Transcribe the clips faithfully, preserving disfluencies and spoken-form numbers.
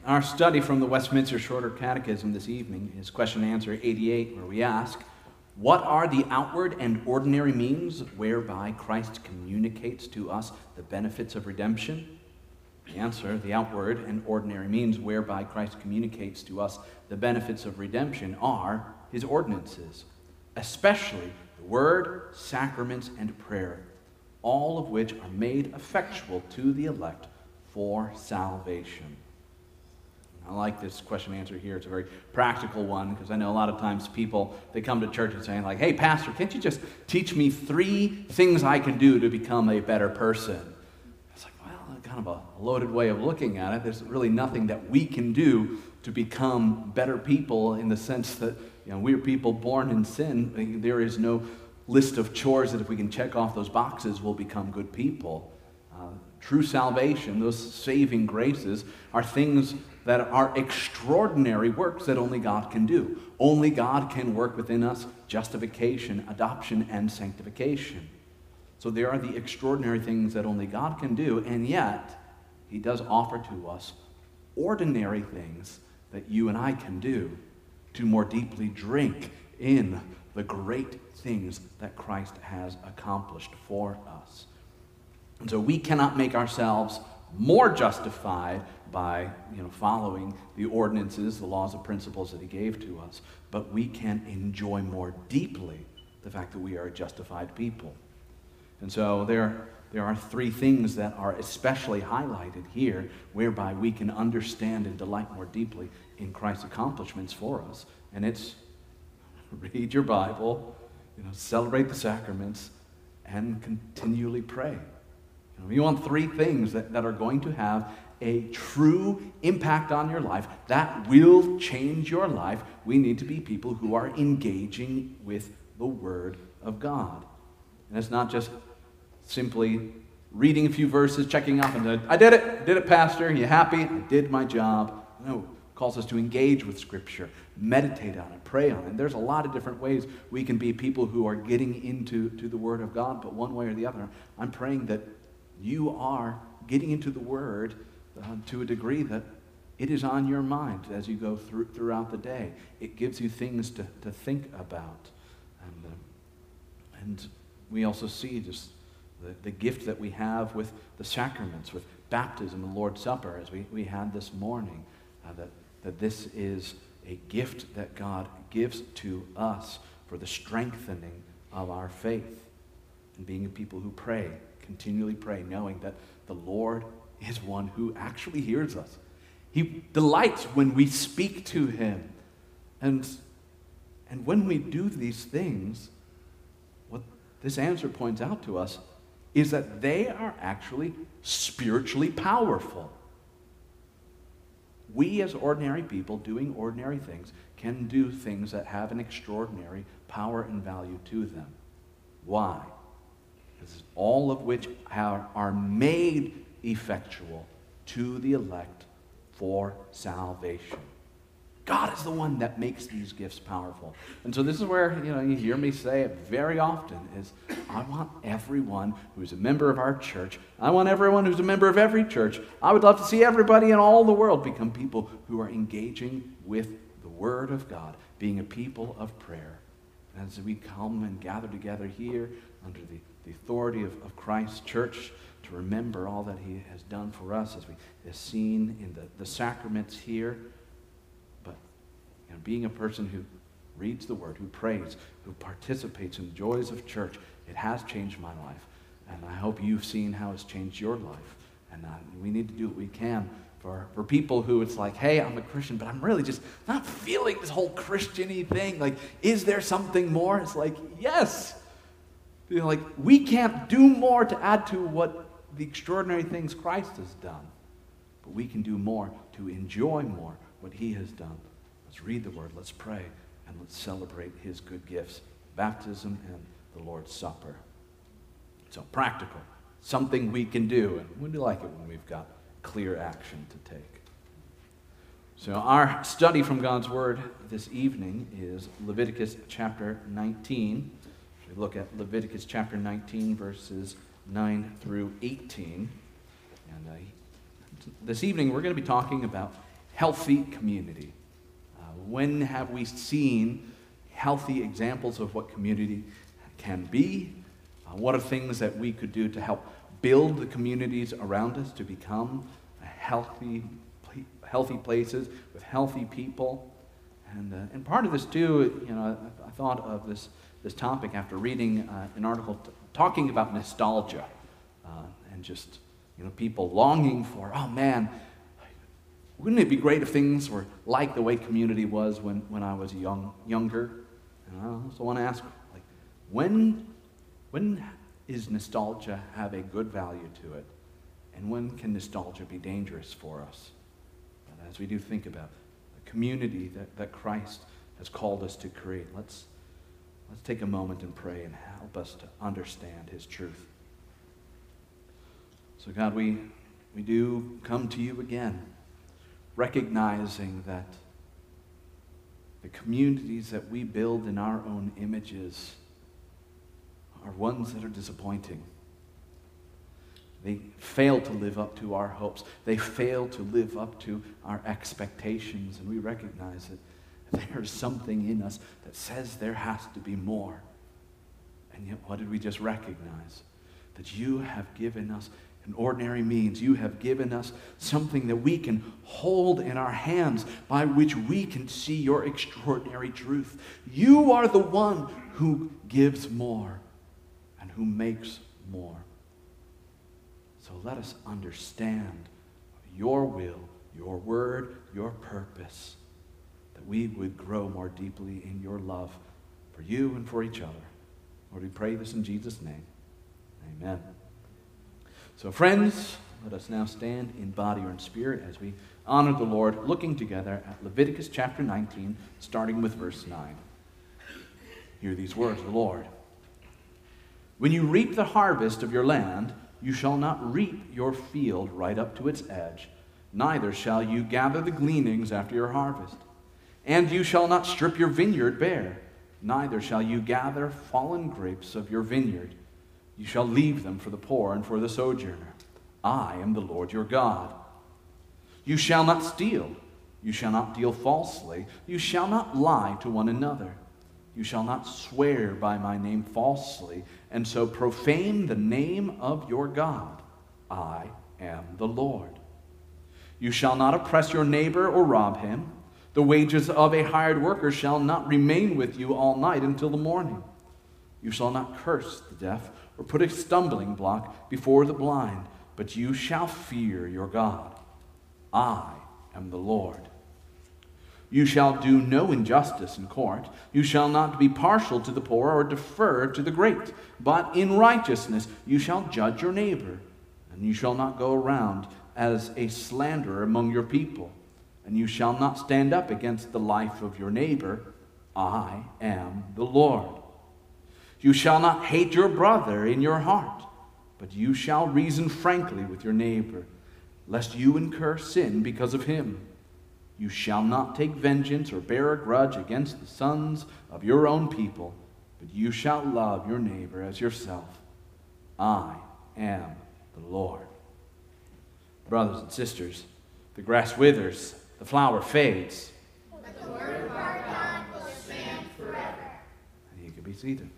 Our study from the Westminster Shorter Catechism this evening is question and answer eighty-eight, where we ask, what are the outward and ordinary means whereby Christ communicates to us the benefits of redemption? The answer, the outward and ordinary means whereby Christ communicates to us the benefits of redemption are his ordinances, especially the word, sacraments, and prayer, all of which are made effectual to the elect for salvation. I like this question and answer here. It's a very practical one because I know a lot of times people, they come to church and saying like, hey, pastor, can't you just teach me three things I can do to become a better person? It's like, well, kind of a loaded way of looking at it. There's really nothing that we can do to become better people in the sense that, you know, we're people born in sin. There is no list of chores that if we can check off those boxes, we'll become good people. Uh, true salvation, those saving graces, are things that are extraordinary works that only God can do. Only God can work within us justification, adoption, and sanctification. So there are the extraordinary things that only God can do, and yet he does offer to us ordinary things that you and I can do to more deeply drink in the great things that Christ has accomplished for us. And so we cannot make ourselves more justified by, you know, following the ordinances, the laws and principles that he gave to us, but we can enjoy more deeply the fact that we are a justified people. And so there, there are three things that are especially highlighted here whereby we can understand and delight more deeply in Christ's accomplishments for us. And it's read your Bible, you know, celebrate the sacraments, and continually pray. You know, you want three things that, that are going to have a true impact on your life, that will change your life. We need to be people who are engaging with the Word of God. And it's not just simply reading a few verses, checking off, and saying, I did it, did it, Pastor, you happy? I did my job. No, it calls us to engage with Scripture, meditate on it, pray on it. And there's a lot of different ways we can be people who are getting into to the Word of God, but one way or the other, I'm praying that you are getting into the Word uh, to a degree that it is on your mind as you go through, throughout the day. It gives you things to, to think about. And, uh, and we also see just the, the gift that we have with the sacraments, with baptism and the Lord's Supper, as we, we had this morning, uh, that, that this is a gift that God gives to us for the strengthening of our faith and being a people who pray, continually pray, knowing that the Lord is one who actually hears us. He delights when we speak to him. And, and when we do these things, what this answer points out to us is that they are actually spiritually powerful. We as ordinary people doing ordinary things can do things that have an extraordinary power and value to them. Why? Because all of which are, are made effectual to the elect for salvation. God is the one that makes these gifts powerful. And so this is where, you know, you hear me say it very often is, I want everyone who's a member of our church, I want everyone who's a member of every church, I would love to see everybody in all the world become people who are engaging with the Word of God, being a people of prayer. As we come and gather together here under the, the authority of, of Christ's church, to remember all that he has done for us as we have seen in the, the sacraments here. But you know, being a person who reads the Word, who prays, who participates in the joys of church, it has changed my life. And I hope you've seen how it's changed your life. And uh, we need to do what we can for, for people who it's like, hey, I'm a Christian, but I'm really just not feeling this whole Christian-y thing. Like, is there something more? It's like, yes. You know, like, we can't do more to add to what the extraordinary things Christ has done. But we can do more to enjoy more what he has done. Let's read the Word, let's pray, and let's celebrate his good gifts, baptism and the Lord's Supper. So practical, something we can do, and we do like it when we've got clear action to take. So our study from God's Word this evening is Leviticus chapter nineteen. We look at Leviticus chapter nineteen, verses nine through eighteen. And uh, this evening we're going to be talking about healthy community. Uh, when have we seen healthy examples of what community can be? Uh, what are things that we could do to help build the communities around us to become a healthy, healthy places with healthy people? And, uh, and part of this too, you know, I, I thought of this, this topic after reading uh, an article t- talking about nostalgia uh, and just, you know, people longing for, oh man, wouldn't it be great if things were like the way community was when, when I was young, younger? And I also want to ask, like, when, when is nostalgia have a good value to it? And when can nostalgia be dangerous for us? But as we do think about the community that, that Christ has called us to create, let's, let's take a moment and pray and help us to understand his truth. So God, we, we do come to you again, recognizing that the communities that we build in our own images are ones that are disappointing. They fail to live up to our hopes. They fail to live up to our expectations. And we recognize that there's something in us that says there has to be more. And yet, what did we just recognize? That you have given us an ordinary means. You have given us something that we can hold in our hands by which we can see your extraordinary truth. You are the one who gives more and who makes more. So let us understand your will, your word, your purpose, that we would grow more deeply in your love for you and for each other. Lord, we pray this in Jesus' name. Amen. So friends, let us now stand in body or in spirit as we honor the Lord, looking together at Leviticus chapter nineteen, starting with verse nine. Hear these words of the Lord. When you reap the harvest of your land, you shall not reap your field right up to its edge, neither shall you gather the gleanings after your harvest. And you shall not strip your vineyard bare, neither shall you gather fallen grapes of your vineyard. You shall leave them for the poor and for the sojourner. I am the Lord your God. You shall not steal. You shall not deal falsely. You shall not lie to one another. You shall not swear by my name falsely, and so profane the name of your God. I am the Lord. You shall not oppress your neighbor or rob him. The wages of a hired worker shall not remain with you all night until the morning. You shall not curse the deaf or put a stumbling block before the blind, but you shall fear your God. I am the Lord. You shall do no injustice in court. You shall not be partial to the poor or defer to the great, but in righteousness you shall judge your neighbor. And you shall not go around as a slanderer among your people. And you shall not stand up against the life of your neighbor. I am the Lord. You shall not hate your brother in your heart, but you shall reason frankly with your neighbor, lest you incur sin because of him. You shall not take vengeance or bear a grudge against the sons of your own people, but you shall love your neighbor as yourself. I am the Lord. Brothers and sisters, the grass withers, the flower fades, but the word of our God will stand forever. And you can be seated.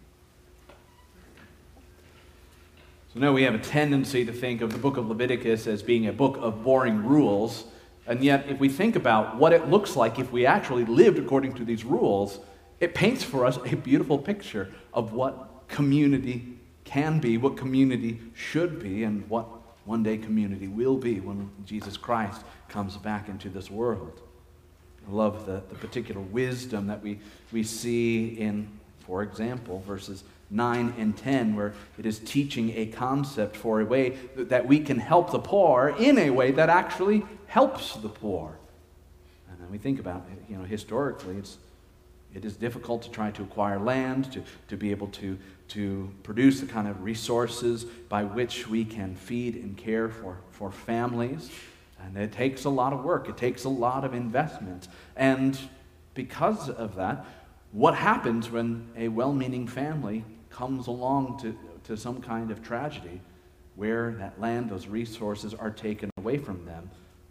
So now we have a tendency to think of the book of Leviticus as being a book of boring rules. And yet, if we think about what it looks like if we actually lived according to these rules, it paints for us a beautiful picture of what community can be, what community should be, and what one day community will be when Jesus Christ comes back into this world. I love the, the particular wisdom that we, we see in, for example, verses nine and ten, where it is teaching a concept for a way that we can help the poor in a way that actually helps the poor. And then we think about it, you know, historically, it's it is difficult to try to acquire land, to, to be able to, to produce the kind of resources by which we can feed and care for, for families. And it takes a lot of work. It takes a lot of investment. And because of that, what happens when a well-meaning family comes along to, to some kind of tragedy where that land, those resources are taken away from them, where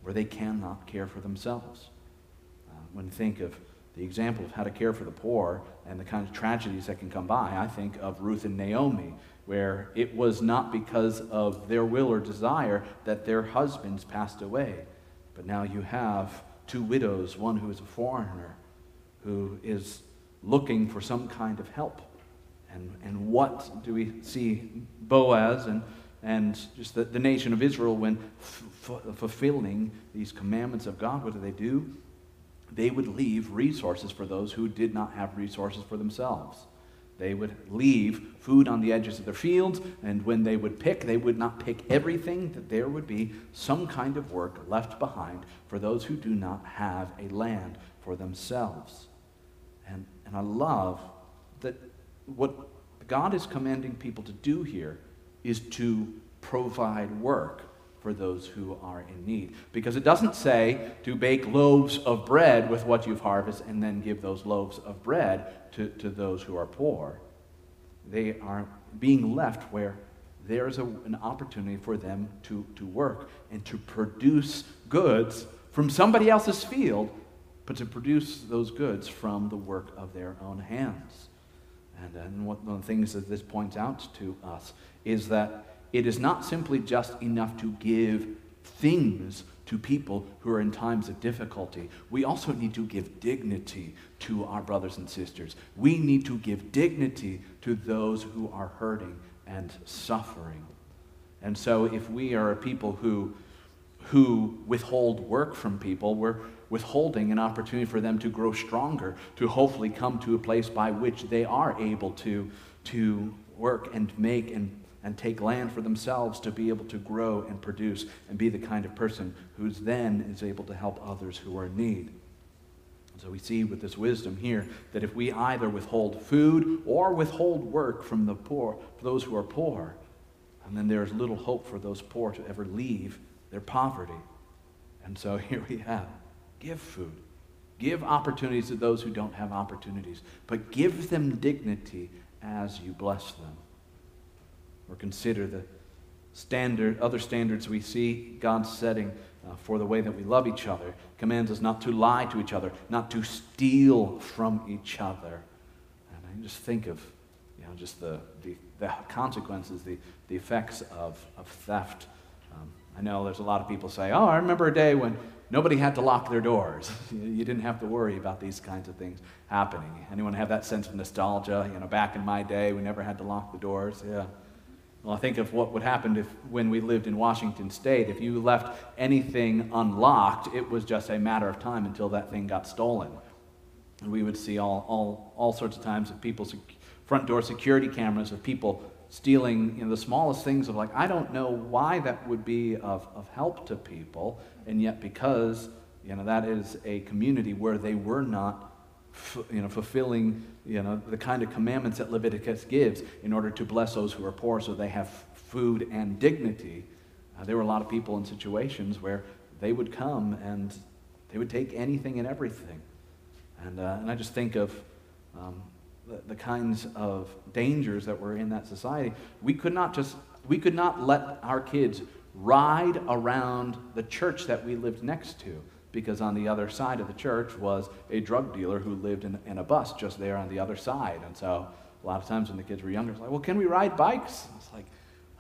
for they cannot care for themselves. Uh, when you think of the example of how to care for the poor and the kind of tragedies that can come by, I think of Ruth and Naomi, where it was not because of their will or desire that their husbands passed away. But now you have two widows, one who is a foreigner, who is looking for some kind of help. And, and what do we see Boaz and, and just the, the nation of Israel when f- f- fulfilling these commandments of God? What do they do? They would leave resources for those who did not have resources for themselves. They would leave food on the edges of their fields, and when they would pick, they would not pick everything, that there would be some kind of work left behind for those who do not have a land for themselves. And, and I love that what God is commanding people to do here is to provide work for those who are in need. Because it doesn't say to bake loaves of bread with what you've harvested and then give those loaves of bread to, to those who are poor. They are being left where there is a, an opportunity for them to, to work and to produce goods from somebody else's field, but to produce those goods from the work of their own hands. And, and what, one of the things that this points out to us is that it is not simply just enough to give things to people who are in times of difficulty. We also need to give dignity to our brothers and sisters. We need to give dignity to those who are hurting and suffering. And so if we are a people who, who withhold work from people, we're withholding an opportunity for them to grow stronger, to hopefully come to a place by which they are able to, to work and make and and take land for themselves to be able to grow and produce and be the kind of person who then is able to help others who are in need. So we see with this wisdom here that if we either withhold food or withhold work from the poor, for those who are poor, and then there's little hope for those poor to ever leave their poverty. And so here we have, give food. Give opportunities to those who don't have opportunities, but give them dignity as you bless them. Or consider the standard, other standards we see God setting uh, for the way that we love each other. Commands us not to lie to each other, not to steal from each other. And I just think of, you know, just the the, the consequences, the, the effects of, of theft. Um, I know there's a lot of people say, oh, I remember a day when nobody had to lock their doors. You didn't have to worry about these kinds of things happening. Anyone have that sense of nostalgia? You know, back in my day, we never had to lock the doors. Yeah. Well, I think of what would happen if, when we lived in Washington State, if you left anything unlocked, it was just a matter of time until that thing got stolen. And we would see all, all, all sorts of times of people's front door security cameras of people stealing, you know, the smallest things of like, I don't know why that would be of, of help to people, and yet because, you know, that is a community where they were not you know, fulfilling, you know, the kind of commandments that Leviticus gives in order to bless those who are poor so they have food and dignity. Uh, there were a lot of people in situations where they would come and they would take anything and everything. And, uh, and I just think of um, the, the kinds of dangers that were in that society. We could not just, we could not let our kids ride around the church that we lived next to, because on the other side of the church was a drug dealer who lived in, in a bus just there on the other side. And so a lot of times when the kids were younger, it's like, well, can we ride bikes? It's like,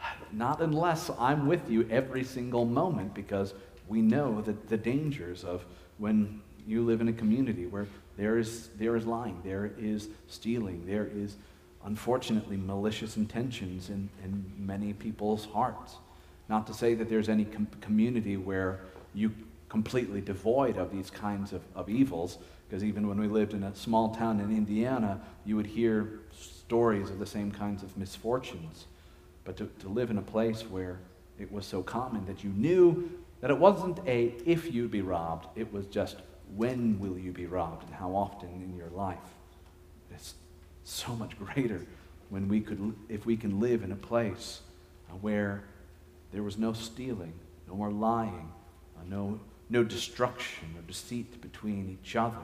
not unless I'm with you every single moment, because we know that the dangers of when you live in a community where there is, there is lying, there is stealing, there is unfortunately malicious intentions in, in many people's hearts. Not to say that there's any com- community where you completely devoid of these kinds of, of evils, because even when we lived in a small town in Indiana, you would hear stories of the same kinds of misfortunes. But to, to live in a place where it was so common that you knew that it wasn't a if you'd be robbed, it was just when will you be robbed and how often in your life. It's so much greater when we could, if we can live in a place where there was no stealing, no more lying, no No destruction or deceit between each other.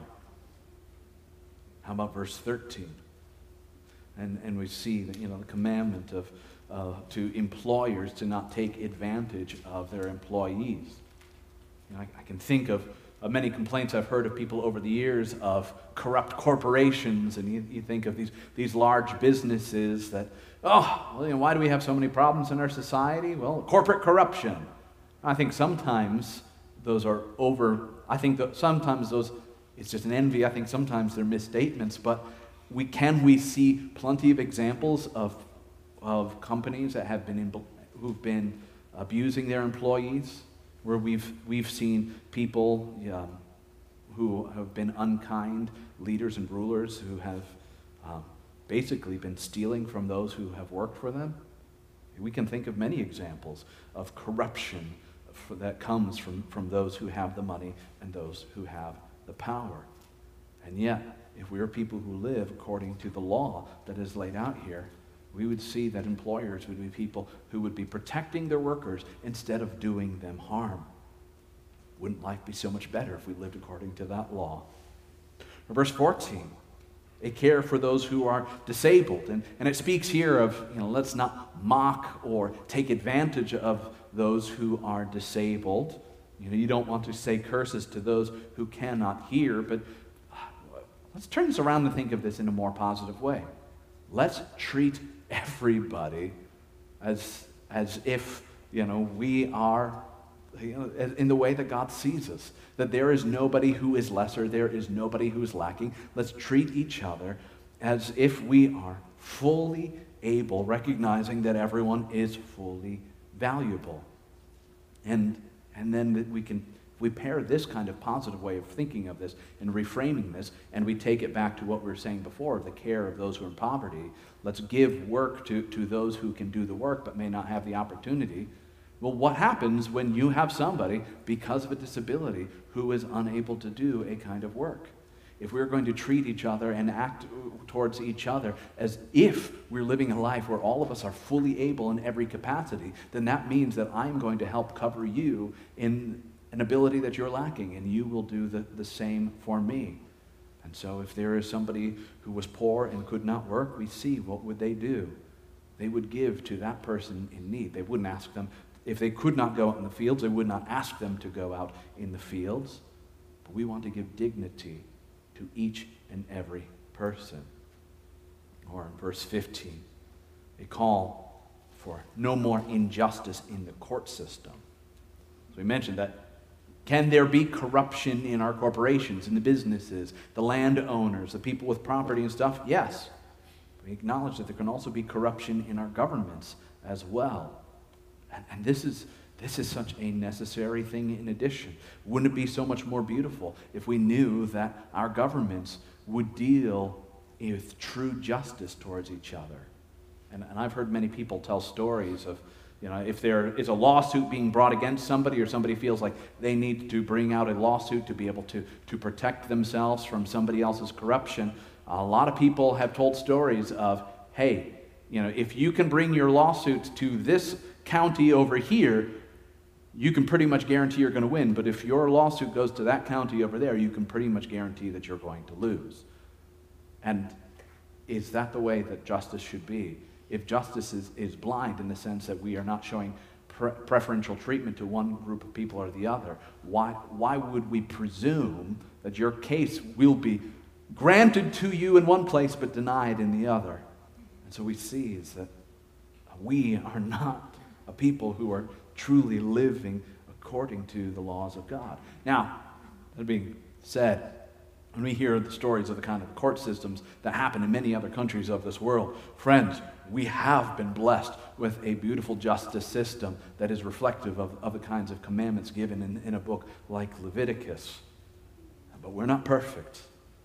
How about verse thirteen? And and we see that, you know, the commandment of uh, to employers to not take advantage of their employees. You know, I, I can think of, of many complaints I've heard of people over the years of corrupt corporations, and you, you think of these, these large businesses that, oh, well, you know, why do we have so many problems in our society? Well, corporate corruption. I think sometimes those are over, I think that sometimes those, it's just an envy. I think sometimes they're misstatements, but we can we see plenty of examples of of companies that have been in, who've been abusing their employees, where we've we've seen people um, who have been unkind leaders and rulers who have um, basically been stealing from those who have worked for them. We can think of many examples of corruption for, that comes from, from those who have the money and those who have the power. And yet, if we are people who live according to the law that is laid out here, we would see that employers would be people who would be protecting their workers instead of doing them harm. Wouldn't life be so much better if we lived according to that law? Verse fourteen, a care for those who are disabled. And, and it speaks here of, you know, let's not mock or take advantage of those who are disabled. You know, you don't want to say curses to those who cannot hear, but let's turn this around and think of this in a more positive way. Let's treat everybody as, as if, you know, we are, you know, in the way that God sees us. That there is nobody who is lesser, there is nobody who is lacking. Let's treat each other as if we are fully able, recognizing that everyone is fully valuable. And, and then that we can, we pair this kind of positive way of thinking of this and reframing this, and we take it back to what we were saying before, the care of those who are in poverty. Let's give work to, to those who can do the work but may not have the opportunity. Well, what happens when you have somebody, because of a disability, who is unable to do a kind of work? If we're going to treat each other and act towards each other as if we're living a life where all of us are fully able in every capacity, then that means that I'm going to help cover you in an ability that you're lacking, and you will do the, the same for me. And so if there is somebody who was poor and could not work, we see what would they do? They would give to that person in need. They wouldn't ask them, if they could not go out in the fields, they would not ask them to go out in the fields. But we want to give dignity to each and every person. Or in verse fifteen, a call for no more injustice in the court system. So we mentioned that, can there be corruption in our corporations, in the businesses, the landowners, the people with property and stuff? Yes. We acknowledge that there can also be corruption in our governments as well. And, and this is this is such a necessary thing in addition. Wouldn't it be so much more beautiful if we knew that our governments would deal with true justice towards each other? And, and I've heard many people tell stories of, you know, if there is a lawsuit being brought against somebody, or somebody feels like they need to bring out a lawsuit to be able to, to protect themselves from somebody else's corruption, a lot of people have told stories of, hey, you know, if you can bring your lawsuit to this county over here, you can pretty much guarantee you're going to win. But if your lawsuit goes to that county over there, you can pretty much guarantee that you're going to lose. And is that the way that justice should be? If justice is, is blind in the sense that we are not showing pre- preferential treatment to one group of people or the other, why, why would we presume that your case will be granted to you in one place but denied in the other? And so we see is that we are not a people who are truly living according to the laws of God. Now, that being said, when we hear the stories of the kind of court systems that happen in many other countries of this world, friends, we have been blessed with a beautiful justice system that is reflective of, of the kinds of commandments given in, in a book like Leviticus. But we're not perfect.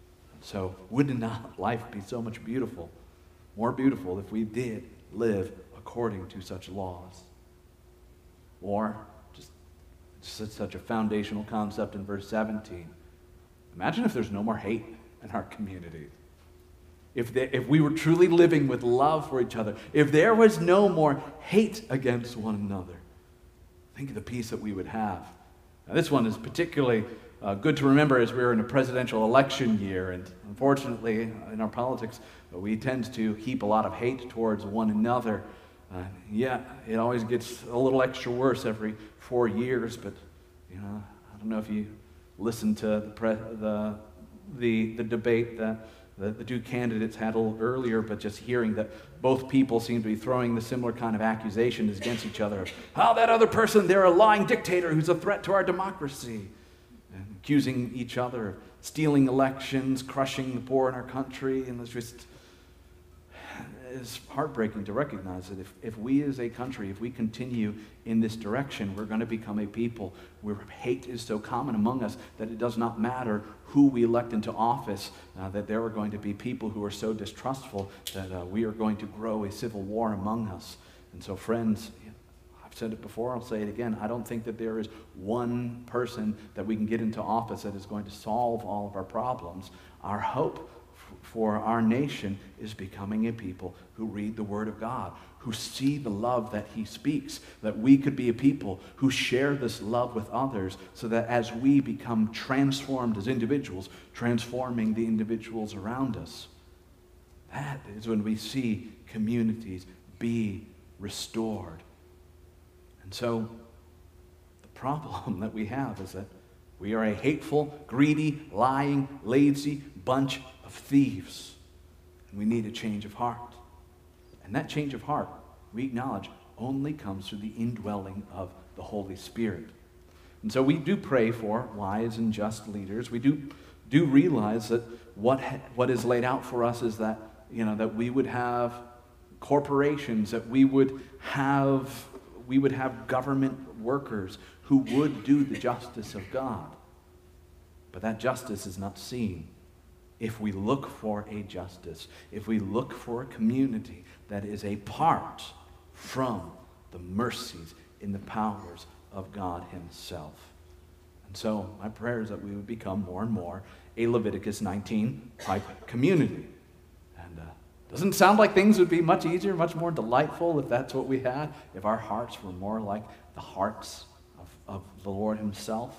So would not life be so much beautiful, more beautiful, if we did live according to such laws? Or, just, just such a foundational concept in verse seventeen, imagine if there's no more hate in our community. If, they, if we were truly living with love for each other, if there was no more hate against one another, think of the peace that we would have. Now, this one is particularly uh, good to remember as we're in a presidential election year, and unfortunately, in our politics, we tend to heap a lot of hate towards one another. Uh, yeah, it always gets a little extra worse every four years, but, you know, don't know if you listened to the pre- the, the the debate that the, the two candidates had a little earlier, but just hearing that both people seem to be throwing the similar kind of accusations against each other. Oh, that other person, they're a lying dictator who's a threat to our democracy. And accusing each other of stealing elections, crushing the poor in our country, and it's just it's heartbreaking to recognize that if, if we as a country, if we continue in this direction, we're going to become a people where hate is so common among us that it does not matter who we elect into office, uh, that there are going to be people who are so distrustful that uh, we are going to grow a civil war among us. And so, friends, I've said it before, I'll say it again, I don't think that there is one person that we can get into office that is going to solve all of our problems. Our hope for our nation is becoming a people who read the Word of God, who see the love that He speaks, that we could be a people who share this love with others so that as we become transformed as individuals, transforming the individuals around us, that is when we see communities be restored. And so the problem that we have is that we are a hateful, greedy, lying, lazy bunch of thieves. And we need a change of heart. And that change of heart, we acknowledge, only comes through the indwelling of the Holy Spirit. And so we do pray for wise and just leaders. We do, do realize that what, what is laid out for us is that, you know, that we would have corporations, that we would have, we would have government workers who would do the justice of God. But that justice is not seen if we look for a justice, if we look for a community that is apart from the mercies and the powers of God Himself. And so my prayer is that we would become more and more a Leviticus nineteen type community. And uh, doesn't sound like things would be much easier, much more delightful if that's what we had, if our hearts were more like the hearts of, of the Lord Himself.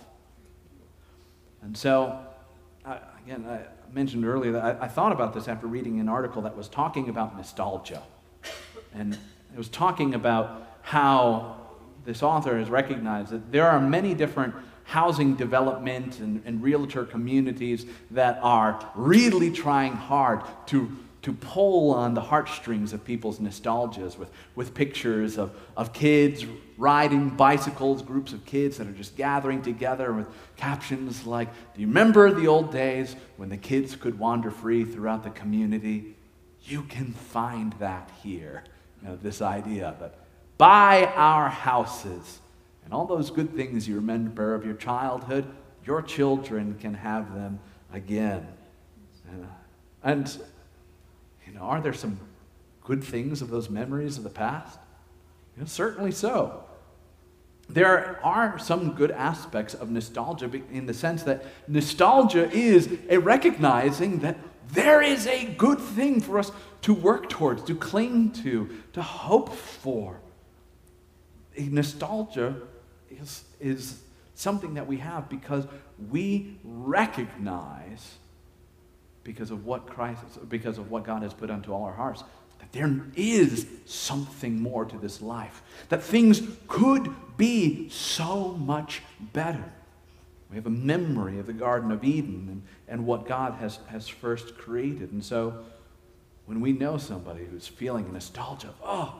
And so, I, again, I mentioned earlier that I, I thought about this after reading an article that was talking about nostalgia. And it was talking about how this author has recognized that there are many different housing development and, and realtor communities that are really trying hard to to pull on the heartstrings of people's nostalgias with, with pictures of, of kids riding bicycles, groups of kids that are just gathering together with captions like, do you remember the old days when the kids could wander free throughout the community? You can find that here. You know, this idea that buy our houses and all those good things you remember of your childhood, your children can have them again. And, and You know, are there some good things of those memories of the past? You know, certainly so. There are some good aspects of nostalgia in the sense that nostalgia is a recognizing that there is a good thing for us to work towards, to cling to, to hope for. A nostalgia is, is something that we have because we recognize, because of what Christ, because of what God has put unto all our hearts, that there is something more to this life, that things could be so much better. We have a memory of the Garden of Eden and, and what God has, has first created. And so when we know somebody who's feeling nostalgia, oh,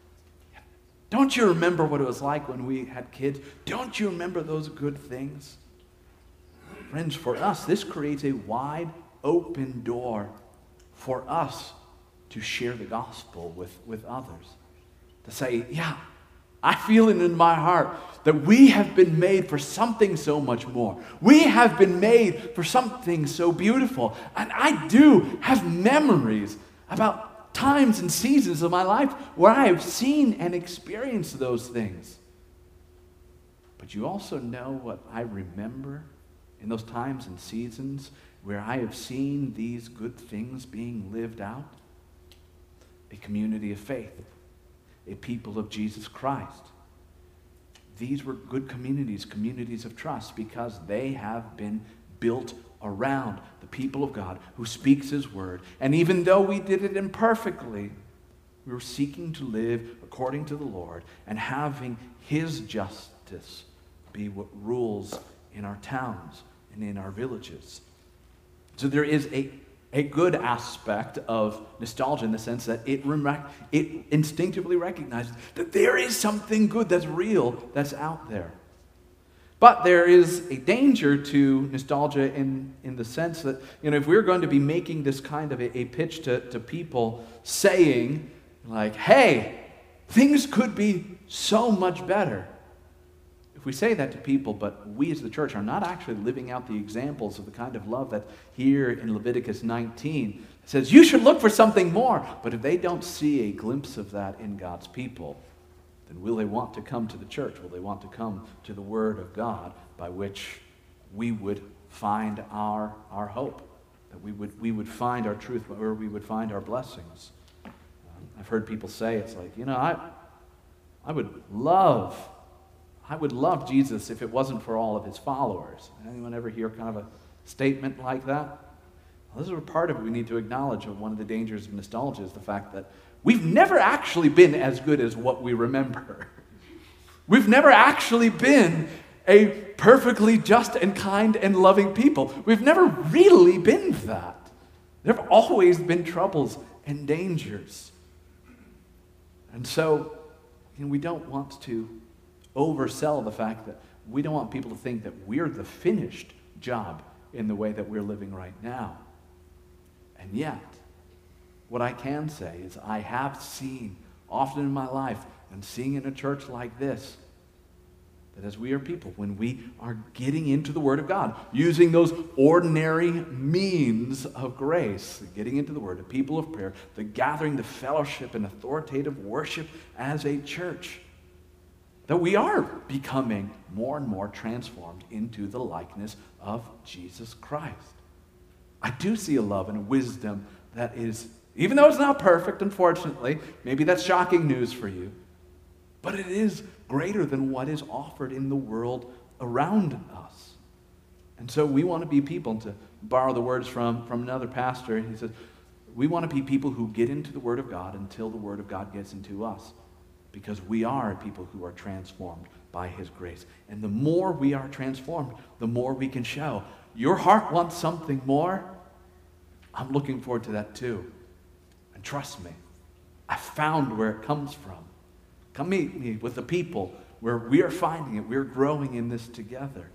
don't you remember what it was like when we had kids? Don't you remember those good things? Friends, for us, this creates a wide open door for us to share the gospel with, with others. To say, yeah, I feel it in my heart that we have been made for something so much more. We have been made for something so beautiful. And I do have memories about times and seasons of my life where I have seen and experienced those things. But you also know what I remember in those times and seasons where I have seen these good things being lived out? A community of faith, a people of Jesus Christ. These were good communities, communities of trust, because they have been built around the people of God who speaks His word. And even though we did it imperfectly, we were seeking to live according to the Lord and having His justice be what rules in our towns and in our villages. So there is a, a good aspect of nostalgia in the sense that it, rem- it instinctively recognizes that there is something good that's real that's out there. But there is a danger to nostalgia in, in the sense that, you know, if we're going to be making this kind of a, a pitch to, to people saying, like, hey, things could be so much better. If we say that to people, but we as the church are not actually living out the examples of the kind of love that here in Leviticus nineteen says, you should look for something more. But if they don't see a glimpse of that in God's people, then will they want to come to the church? Will they want to come to the Word of God by which we would find our, our hope, that we would, we would find our truth, where we would find our blessings? Um, I've heard people say, it's like, you know, I, I would love, I would love Jesus if it wasn't for all of his followers. Anyone ever hear kind of a statement like that? Well, this is a part of it we need to acknowledge. One of the dangers of nostalgia is the fact that we've never actually been as good as what we remember. We've never actually been a perfectly just and kind and loving people. We've never really been that. There have always been troubles and dangers. And so, you know, we don't want to oversell the fact that we don't want people to think that we're the finished job in the way that we're living right now. And yet, what I can say is I have seen often in my life, and seeing in a church like this, that as we are people, when we are getting into the Word of God, using those ordinary means of grace, getting into the Word, the people of prayer, the gathering, the fellowship, and authoritative worship as a church, that we are becoming more and more transformed into the likeness of Jesus Christ. I do see a love and a wisdom that is, even though it's not perfect, unfortunately, maybe that's shocking news for you, but it is greater than what is offered in the world around us. And so we want to be people, and to borrow the words from, from another pastor, he says, we want to be people who get into the Word of God until the Word of God gets into us, because we are people who are transformed by His grace. And the more we are transformed, the more we can show, your heart wants something more. I'm looking forward to that too. And trust me, I found where it comes from. Come meet me with the people where we are finding it. We're growing in this together.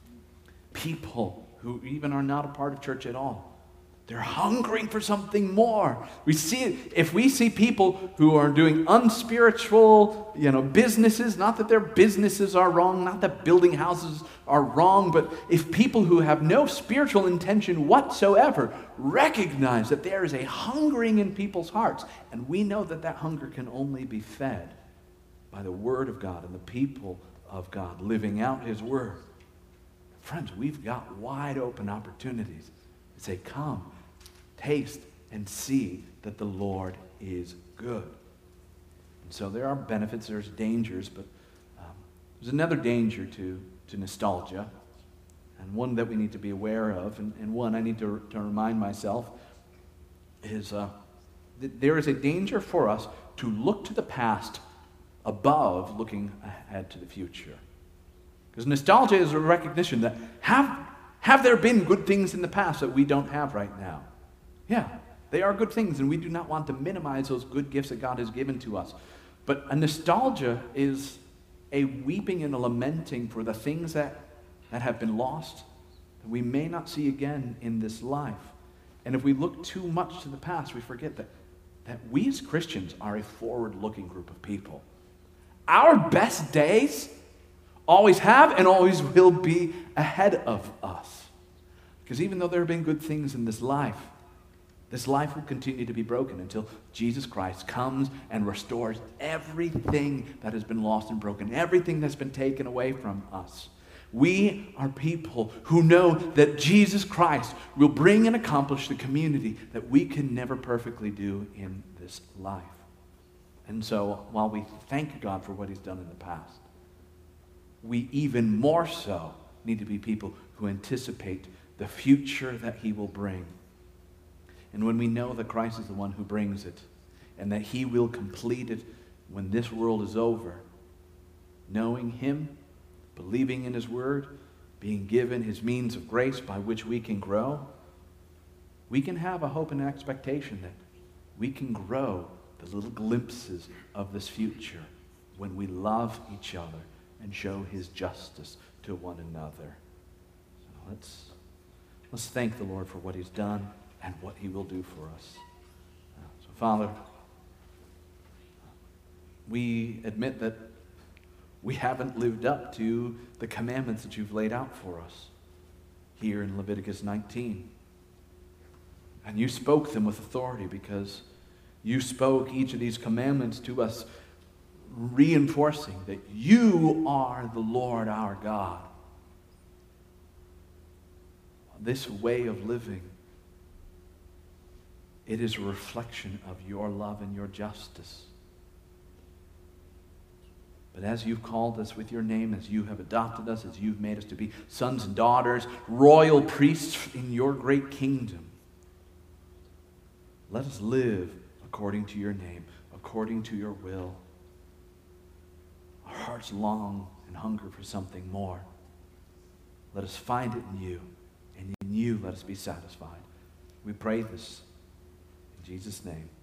People who even are not a part of church at all. They're hungering for something more. We see it. If we see people who are doing unspiritual, you know, businesses, not that their businesses are wrong, not that building houses are wrong, but if people who have no spiritual intention whatsoever recognize that there is a hungering in people's hearts, and we know that that hunger can only be fed by the Word of God and the people of God living out His Word. Friends, we've got wide open opportunities to say, come, taste, and see that the Lord is good. And so there are benefits, there's dangers, but um, there's another danger to, to nostalgia, and one that we need to be aware of, and, and one I need to, to remind myself is uh, that there is a danger for us to look to the past above looking ahead to the future. Because nostalgia is a recognition that have, have there been good things in the past that we don't have right now? Yeah, they are good things, and we do not want to minimize those good gifts that God has given to us. But a nostalgia is a weeping and a lamenting for the things that, that have been lost, that we may not see again in this life. And if we look too much to the past, we forget that, that we as Christians are a forward-looking group of people. Our best days always have and always will be ahead of us. Because even though there have been good things in this life, this life will continue to be broken until Jesus Christ comes and restores everything that has been lost and broken, everything that's been taken away from us. We are people who know that Jesus Christ will bring and accomplish the community that we can never perfectly do in this life. And so, while we thank God for what He's done in the past, we even more so need to be people who anticipate the future that He will bring. And when we know that Christ is the one who brings it, and that He will complete it when this world is over, knowing Him, believing in His Word, being given his means of grace by which we can grow, we can have a hope and an expectation that we can grow the little glimpses of this future when we love each other and show his justice to one another. So let's, let's thank the Lord for what he's done and what he will do for us. So, Father, we admit that we haven't lived up to the commandments that you've laid out for us here in Leviticus nineteen. And you spoke them with authority because you spoke each of these commandments to us, reinforcing that you are the Lord our God. This way of living, it is a reflection of your love and your justice. But as you've called us with your name, as you have adopted us, as you've made us to be sons and daughters, royal priests in your great kingdom, let us live according to your name, according to your will. Our hearts long and hunger for something more. Let us find it in you, and in you let us be satisfied. We pray this in Jesus' name.